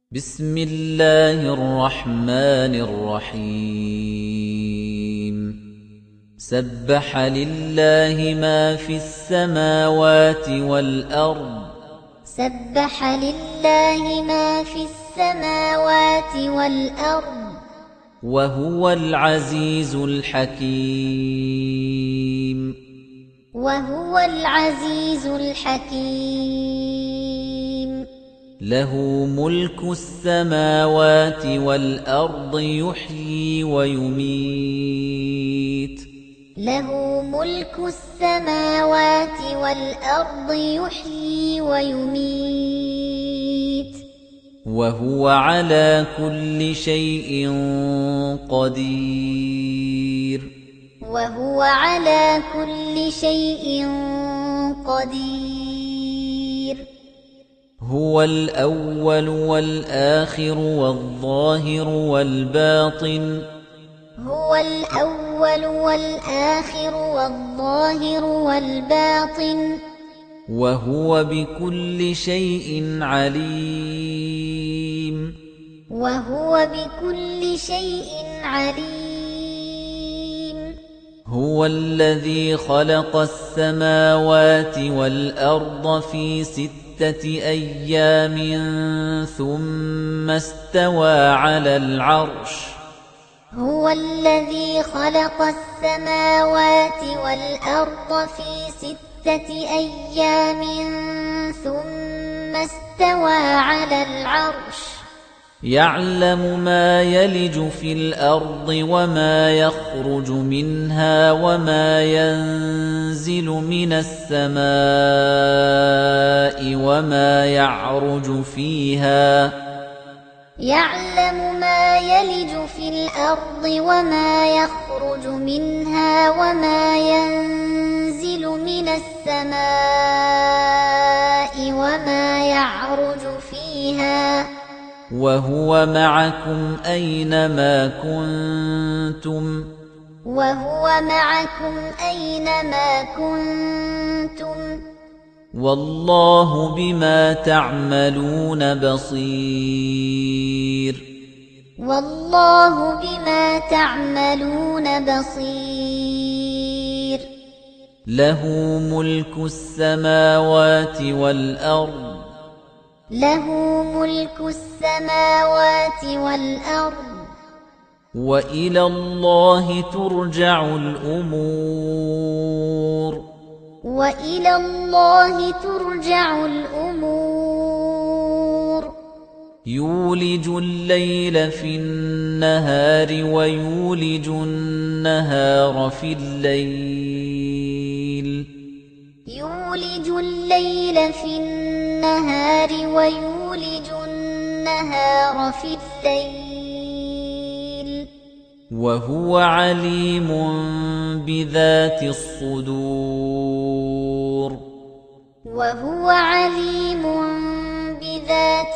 بسم الله الرحمن الرحيم سبح لله ما في السماوات والأرض سبح لله ما في السماوات والأرض وهو العزيز الحكيم وهو العزيز الحكيم له ملك السماوات والأرض يحيي ويميت له ملك السماوات والأرض يحيي ويميت وهو على كل شيء قدير وهو على كل شيء قدير هو الأول والآخر والظاهر والباطن هو الأول والآخر والظاهر والباطن وهو بكل شيء عليم وهو بكل شيء عليم هو الذي خلق السماوات والأرض في 6 أيام ثم استوى على العرش هو الذي خلق السماوات والأرض في 6 أيام ثم استوى على العرش يعلم ما يلج في الأرض وما يخرج منها وما ينزل من السماء وما يعرج فيها يعلم ما يلج في الأرض وما يخرج منها وما ينزل من السماء وما يعرج فيها وهو معكم أينما كنتم وهو معكم أينما كنتم والله بما تعملون بصير والله بما تعملون بصير له ملك السماوات والأرض له ملك السماوات والأرض وإلى الله ترجع الأمور وإلى الله ترجع الأمور يولج الليل في النهار ويولج النهار في الليل يولج الليل في النهار ويولج النهار في الليل وهو عليم بذات الصدور وهو عليم بذات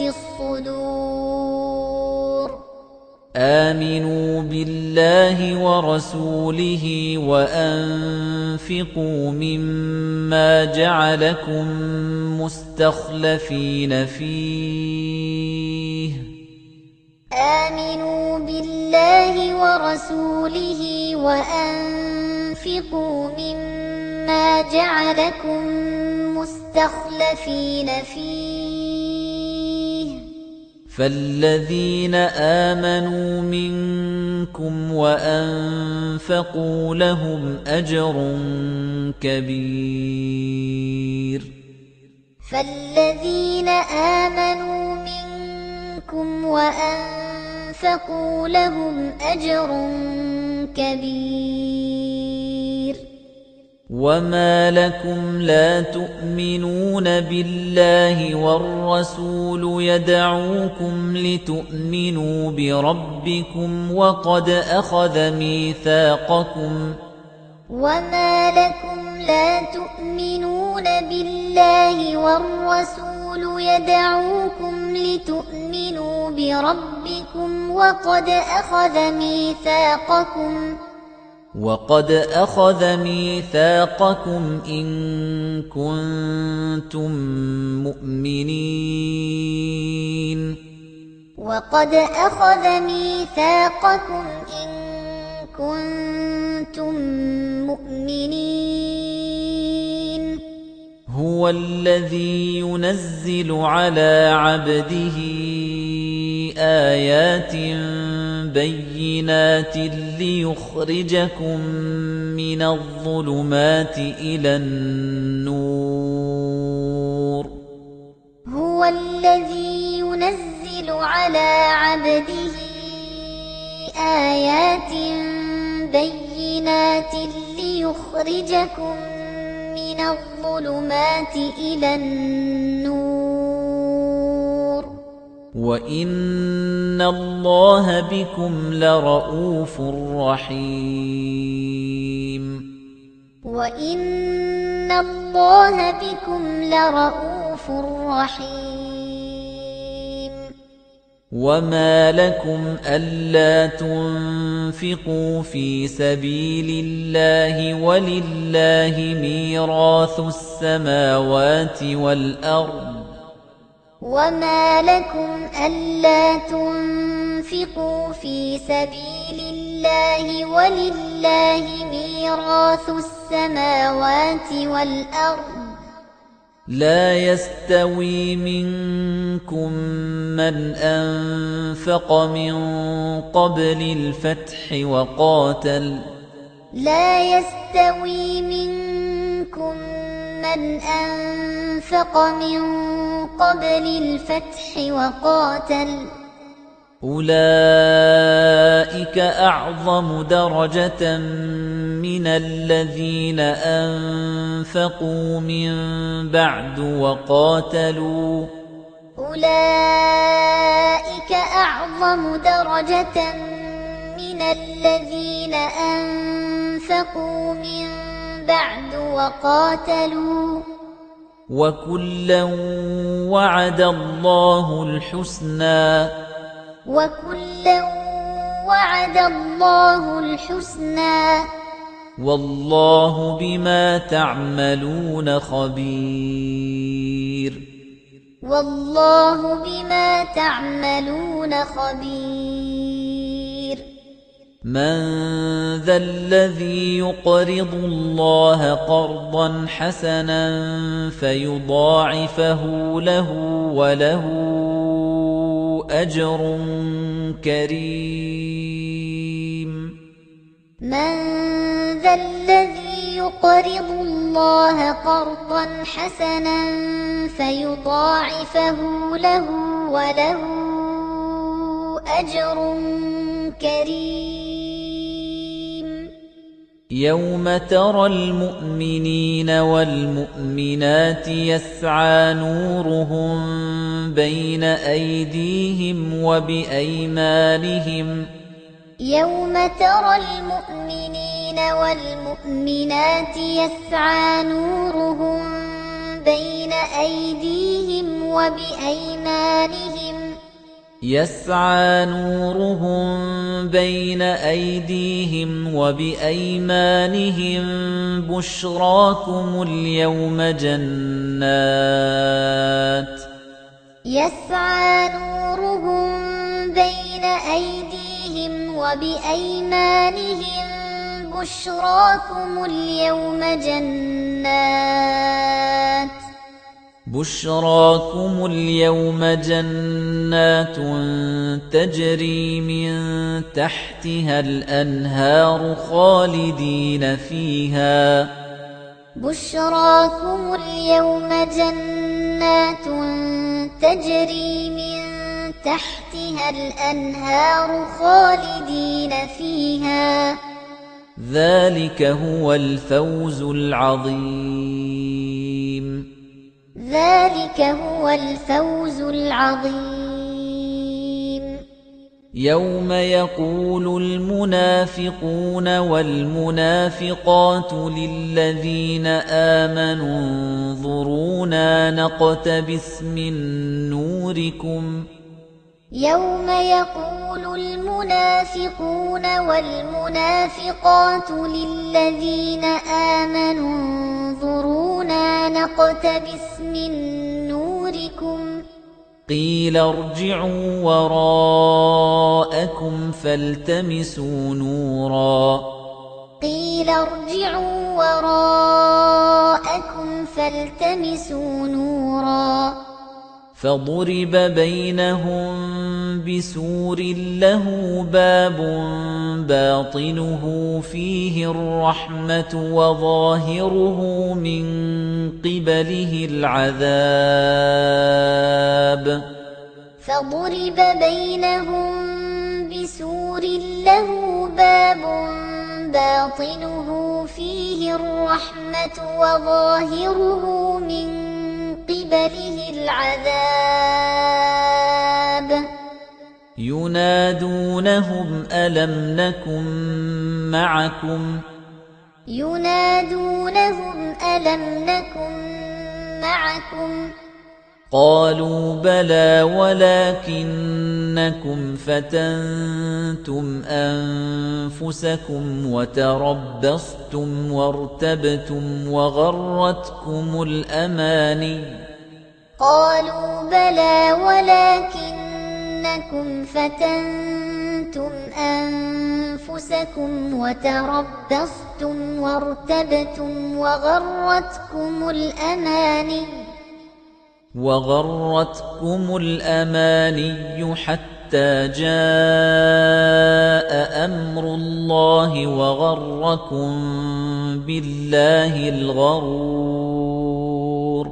الصدور آمنوا بالله ورسوله وأنفقوا مما جعلكم مستخلفين فيه آمنوا بالله ورسوله وأنفقوا مما جعلكم مستخلفين فيه فالذين آمنوا منكم وأنفقوا لهم أجر كبير فالذين آمنوا منكم وأنفقوا لهم أجر كبير وما لكم لا تؤمنون بالله والرسول يدعوكم لتؤمنوا بربكم وقد أخذ ميثاقكم وما لكم لا تؤمنون بالله والرسول يدعوكم لتؤمنوا بربكم وقد أخذ ميثاقكم إن كنتم مؤمنين وقد أخذ ميثاقكم إن كنتم مؤمنين هو الذي ينزل على عبده آيات بينات ليخرجكم من الظلمات إلى النور هو الذي ينزل على عبده آيات بينات ليخرجكم من الظلمات إلى النور وَإِنَّ اللَّهَ بِكُمْ لَرَءُوفٌ رَحِيمٌ وَإِنَّ اللَّهَ بِكُمْ لَرَءُوفٌ رَحِيمٌ وَمَا لَكُمْ أَلَّا تُنفِقُوا فِي سَبِيلِ اللَّهِ وَلِلَّهِ مِيرَاثُ السَّمَاوَاتِ وَالْأَرْضِ وَمَا لَكُمْ أَلَّا تُنفِقُوا فِي سَبِيلِ اللَّهِ وَلِلَّهِ مِيرَاثُ السَّمَاوَاتِ وَالْأَرْضِ لا يستوي منكم من أنفق من قبل الفتح وقاتل لا يستوي منكم من أنفق من قبل الفتح وقاتل أولئك أعظم درجة من الذين أنفقوا من بعد وقاتلوا أولئك أعظم درجة من الذين أنفقوا من بعد وقاتلوا وكلا وعد الله الحسنى وكلا وعد الله الحسنى والله بما تعملون خبير والله بما تعملون خبير من ذا الذي يقرض الله قرضا حسنا فيضاعفه له وله أجر كريم من ذا الذي يقرض الله قرضا حسنا فيضاعفه له وله أجر كريم يوم ترى المؤمنين والمؤمنات يسعى نورهم بين أيديهم وبأيمانهم يوم ترى المؤمنين والمؤمنات يسعى نورهم بين أيديهم وبأيمانهم يسعى نورهم بين أيديهم وبأيمانهم بشراكم اليوم جنات يسعى نورهم بين أيديهم وبأيمانهم بشراكم اليوم جنات بشراكم اليوم جنات تجري من تحتها الأنهار خالدين فيها بشراكم اليوم جنات تجري من تحتها الأنهار خالدين فيها ذلك هو الفوز العظيم ذلك هو الفوز العظيم يوم يقول المنافقون والمنافقات للذين آمنوا انظرونا نقتبس من نوركم يوم يقول المنافقون والمنافقات للذين آمنوا انظرونا نقتبس من نوركم قِيلَ ارْجِعُوا وَرَاءَكُمْ فَالْتَمِسُوا نُورًا قِيلَ ارْجِعُوا وَرَاءَكُمْ فَالْتَمِسُوا نُورًا فَضُرِبَ بَيْنَهُم بِسُورٍ لَّهُ بَابٌ بَاطِنُهُ فِيهِ الرَّحْمَةُ وَظَاهِرُهُ مِن قِبَلِهِ الْعَذَابُ فَضُرِبَ بَيْنَهُم بِسُورٍ لَّهُ بَابٌ بَاطِنُهُ فِيهِ الرَّحْمَةُ وَظَاهِرُهُ مِن قِبَلِهِ الْعَذَابُ يُنَادُونَهُمْ أَلَمْ نَكُن مَّعَكُمْ قَالُوا بَلَىٰ وَلَٰكِنَّكُمْ فَتَنتُمْ أَنفُسَكُمْ وَتَرَبَّصْتُمْ وَارْتَبْتُمْ وَغَرَّتْكُمُ الْأَمَانِيُّ قَالُوا بَلَىٰ وَلَٰكِنَّكُمْ فَتَنتُمْ أَنفُسَكُمْ وَتَرَبَّصْتُمْ وَارْتَبْتُمْ وَغَرَّتْكُمُ الْأَمَانِيُّ حَتَّىٰ جَاءَ أَمْرُ اللَّهِ وَغَرَّكُم بِاللَّهِ الْغَرُورُ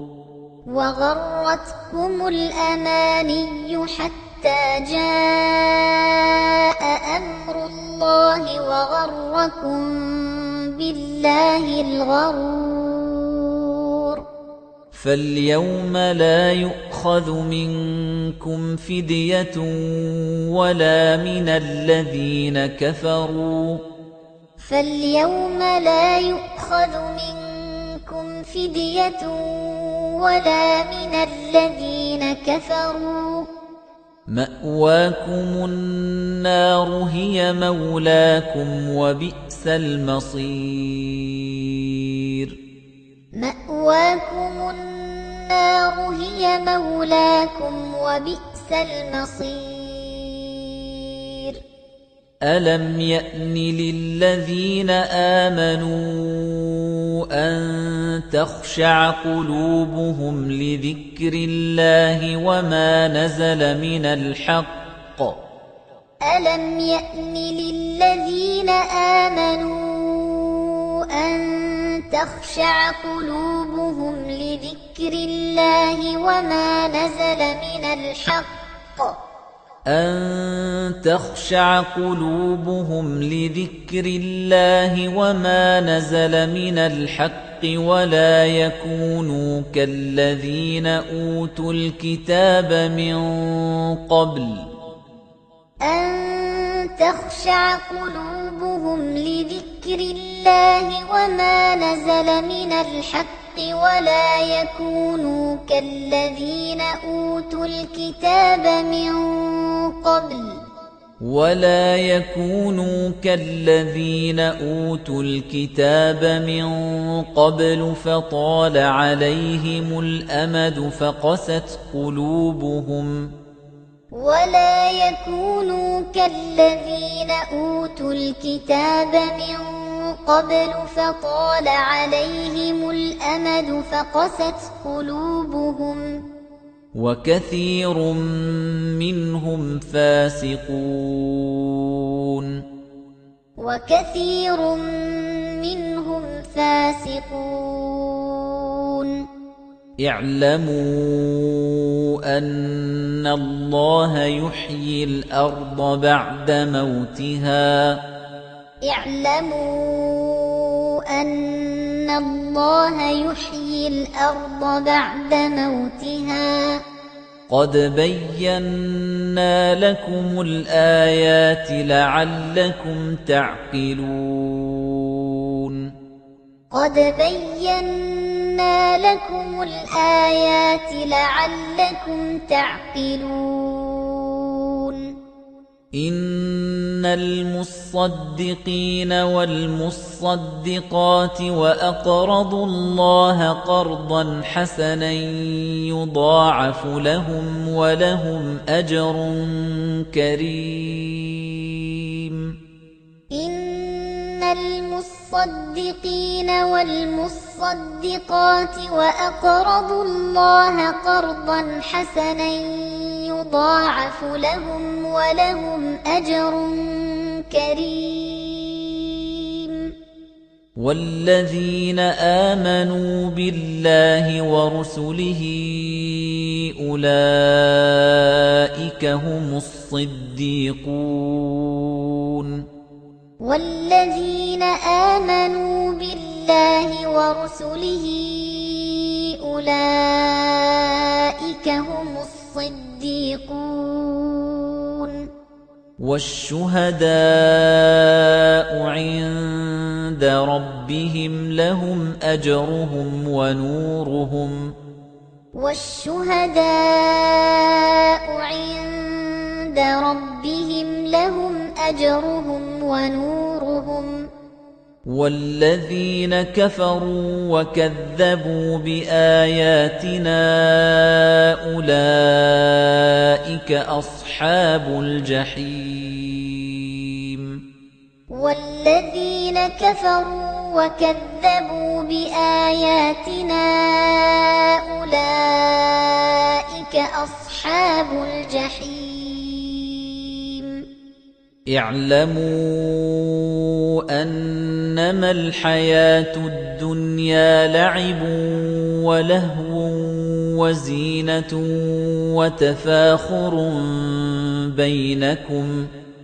فَالْيَوْمَ لَا يُؤْخَذُ مِنكُمْ فِدْيَةٌ وَلَا مِنَ الَّذِينَ كَفَرُوا مَأْوَاكُمُ النَّارُ هِيَ مَوْلَاكُمْ وَبِئْسَ الْمَصِيرُ أَلَمْ يَأْنِ لِلَّذِينَ آمَنُوا أَن تَخْشَعَ قُلُوبُهُمْ لِذِكْرِ اللَّهِ وَمَا نَزَلَ مِنَ الْحَقِّ وَلَا يَكُونُوا كَالَّذِينَ أُوتُوا الْكِتَابَ مِن قَبْلُ فَطَالَ عَلَيْهِمُ الْأَمَدُ فَقَسَتْ قُلُوبُهُمْ وَكَثِيرٌ مِّنْهُمْ فَاسِقُونَ اعْلَمُوا أَنَّ اللَّهَ يُحْيِي الْأَرْضَ بَعْدَ مَوْتِهَا قَدْ بَيَّنَّا لَكُمُ الْآيَاتِ لَعَلَّكُمْ تَعْقِلُونَ إِنَّ المصدقين والمصدقات وأقرضوا الله قرضا حسنا يضاعف لهم ولهم أجر كريم إن المصدقين والمصدقات وأقرضوا الله قرضا حسنا يضاعف لهم ولهم أجر كريم والذين آمنوا بالله ورسله أولئك هم الصديقون والذين آمنوا بالله ورسله أولئك هم الصديقون والشهداء عند ربهم لهم أجرهم ونورهم والشهداء عند ربهم لهم أجرهم ونورهم والذين كفروا وكذبوا بآياتنا أولئك أصحاب الجحيم والذين كفروا وكذبوا بآياتنا أولئك أصحاب الجحيم اعلموا أنما الحياة الدنيا لعب ولهو وزينة وتفاخر بينكم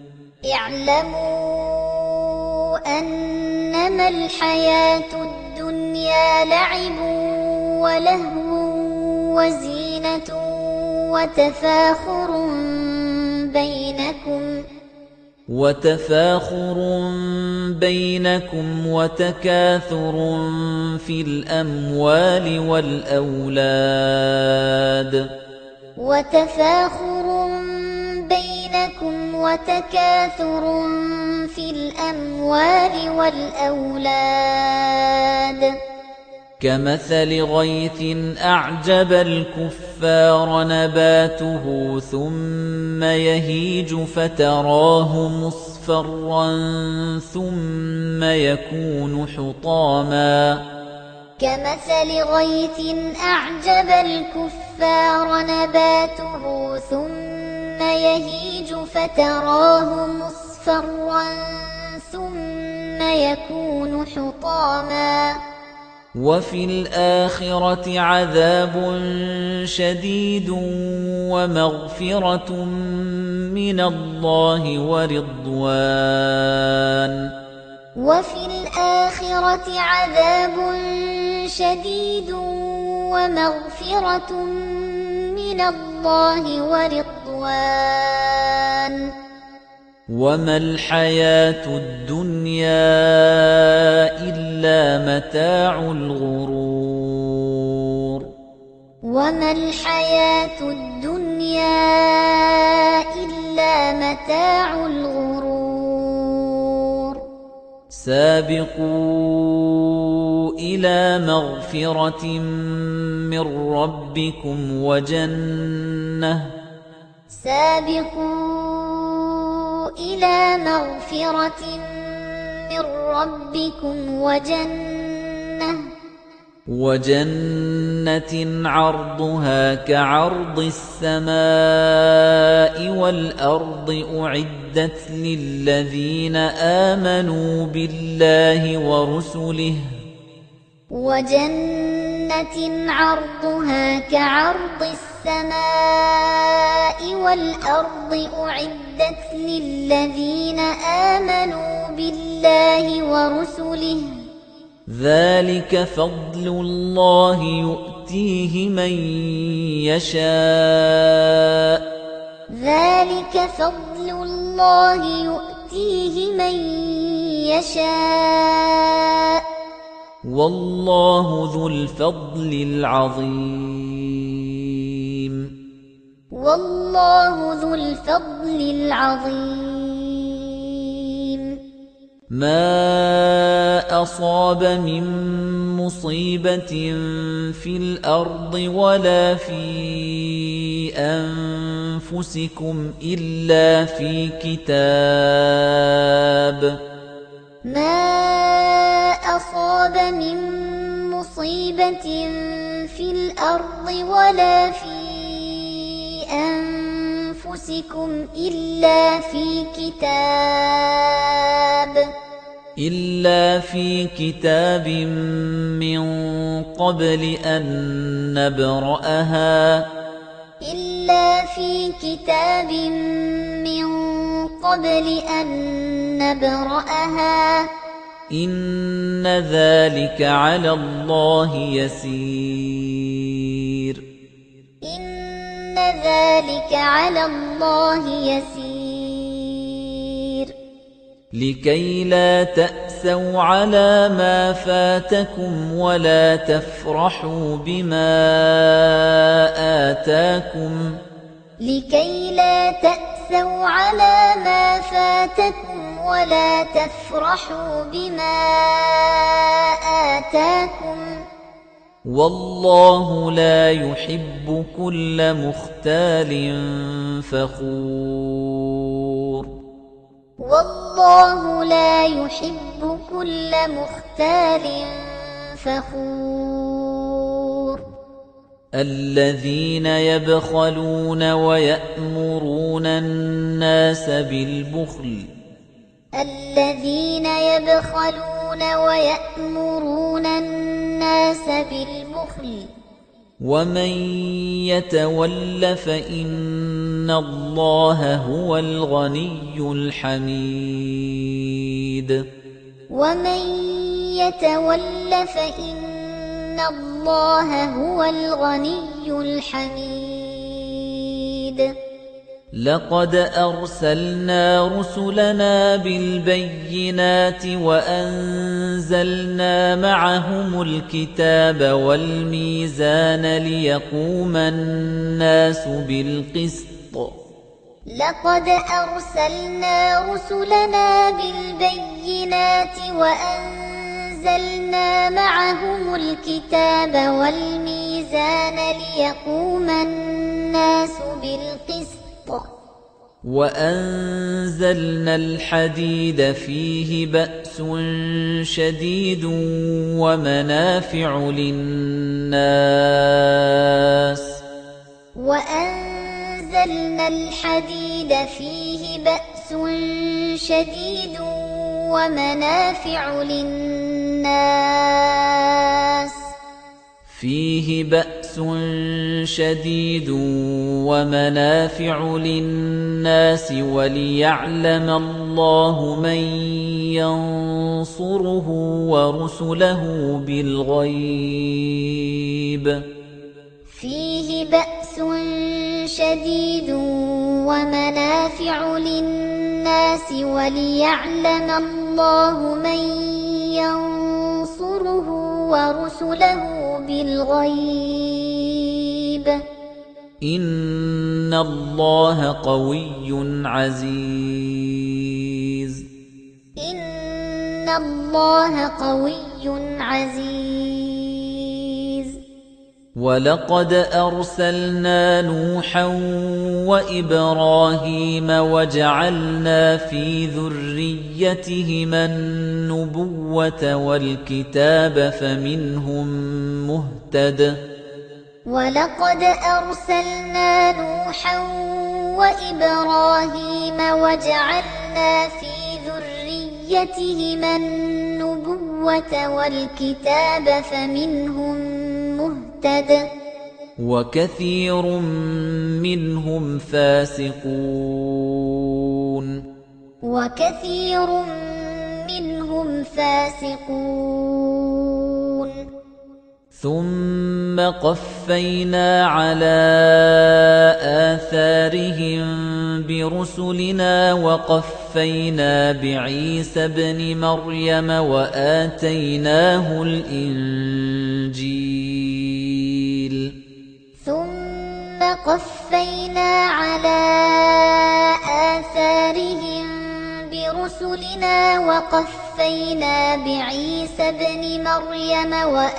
اعلموا أنما الحياة الدنيا لعب ولهو وزينة وتفاخر بينكم وتكاثر في الأموال والأولاد كمثل غيث أعجب الكفار نباته ثم يهيج فتراه مصفرا ثم يكون حطاما كمثل غيث أعجب الكفار نباته ثم يهيج فتراه مصفرا ثم يكون حطاما وفي الآخرة عذاب شديد ومغفرة من الله ورضوان وفي الآخرة عذاب شديد ومغفرة من الله ورضوان وما الحياة الدنيا إلا متاع الغرور وما الحياة الدنيا إلا متاع الغرور سابقوا إلى مغفرة من ربكم إلى مغفرة من ربكم وجنة عرضها كعرض السماء والأرض أعدت للذين آمنوا بالله ورسله وجنة عرضها كعرض السماء والأرض أعدت للذين آمنوا بالله ورسله ذلك فضل الله يؤتيه من يشاء والله ذو الفضل العظيم ما أصاب من مصيبة في الأرض ولا في أنفسكم إلا في كتاب ما أصاب من مصيبة في الأرض ولا في أنفسكم إلا في كتاب من قبل أن نبرأها إن ذلك على الله يسير لكي لا تأسوا على ما فاتكم ولا تفرحوا بما آتاكم والله لا يحب كل مختال فخور الذين يبخلون ويأمرون الناس بالبخل ومن يتول فإن الله هو الغني الحميد لقد أرسلنا رسلنا بالبينات وأنزلنا معهم الكتاب والميزان ليقوم الناس بالقسط وأنزلنا الحديد فيه بأس شديد ومنافع للناس وليعلم الله من ينصره ورسله بالغيب إن الله قوي عزيز ولقد أرسلنا نوحا وإبراهيم وجعلنا في ذريتهما النبوة والكتاب فمنهم مهتد وكثير منهم فاسقون ثم قفينا على آثارهم برسلنا وقفينا بعيسى ابن مريم وآتيناه الإنجيل رسلنا وقفينا بعيسى ابن مريم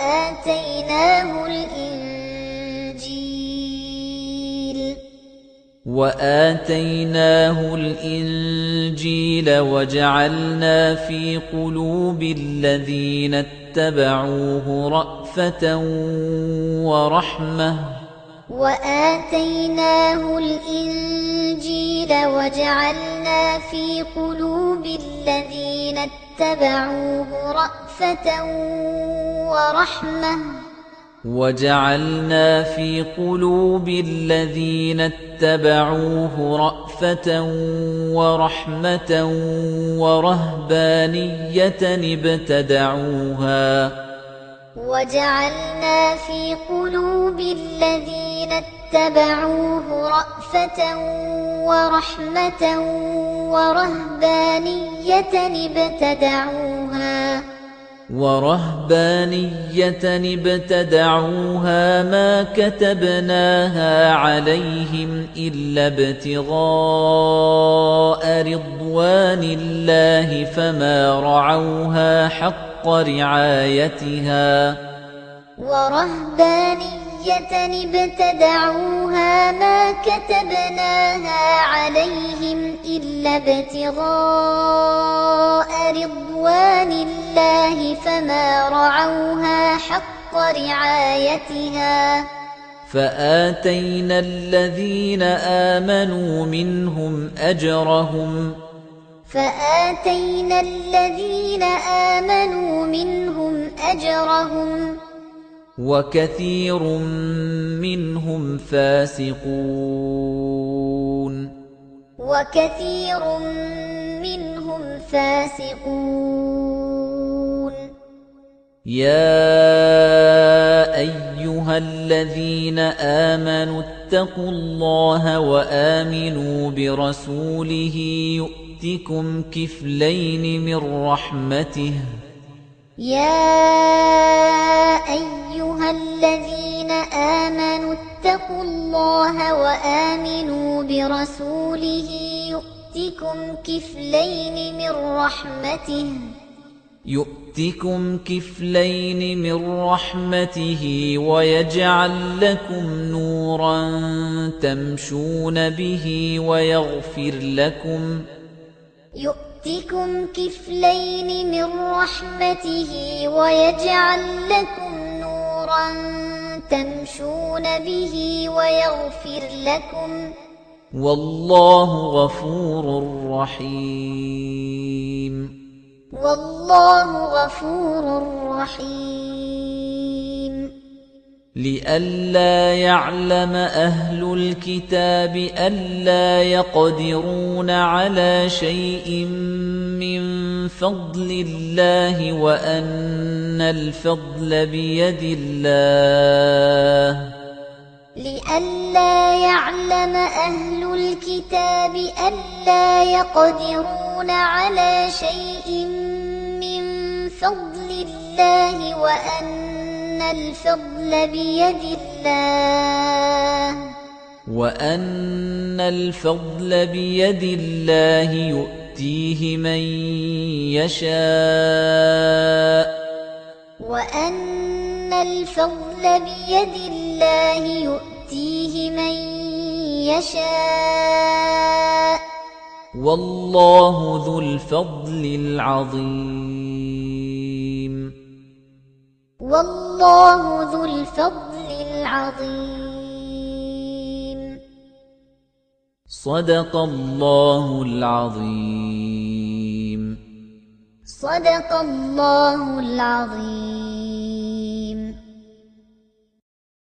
وآتيناه الإنجيل وجعلنا في قلوب الذين اتبعوه رأفة ورحمة ورهبانية ابتدعوها ما كتبناها عليهم إلا ابتغاء رضوان الله فما رعوها حق رعايتها فآتينا الذين آمنوا منهم أجرهم وكثير منهم فاسقون يا أيها الذين آمنوا اتقوا الله وآمنوا برسوله يؤتكم كفلين من رحمته ويجعل لكم نورا تمشون به ويغفر لكم والله غفور رحيم لئلا يعلم أهل الكتاب ألا يقدرون على شيء من فضل الله وأن الفضل بيد الله وأن الفضل بيد الله يؤتيه من يشاء والله ذو الفضل العظيم صدق الله العظيم